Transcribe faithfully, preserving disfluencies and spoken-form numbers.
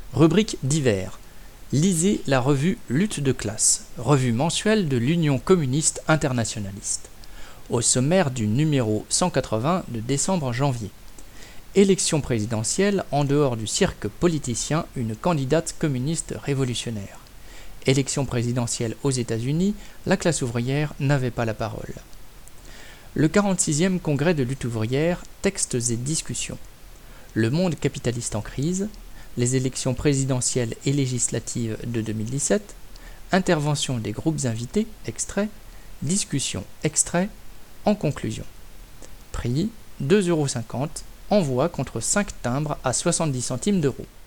Rubrique divers. Lisez la revue Lutte de classe, revue mensuelle de l'Union communiste internationaliste. Au sommaire du numéro cent quatre-vingts de décembre-janvier. Élection présidentielle, en dehors du cirque politicien, une candidate communiste révolutionnaire. Élection présidentielle aux États-Unis, la classe ouvrière n'avait pas la parole. Le quarante-sixième congrès de lutte ouvrière, textes et discussions. Le monde capitaliste en crise, les élections présidentielles et législatives de deux mille dix-sept, intervention des groupes invités, extrait, discussion, extrait, en conclusion. Prix deux euros cinquante, envoi contre cinq timbres à soixante-dix centimes d'euros.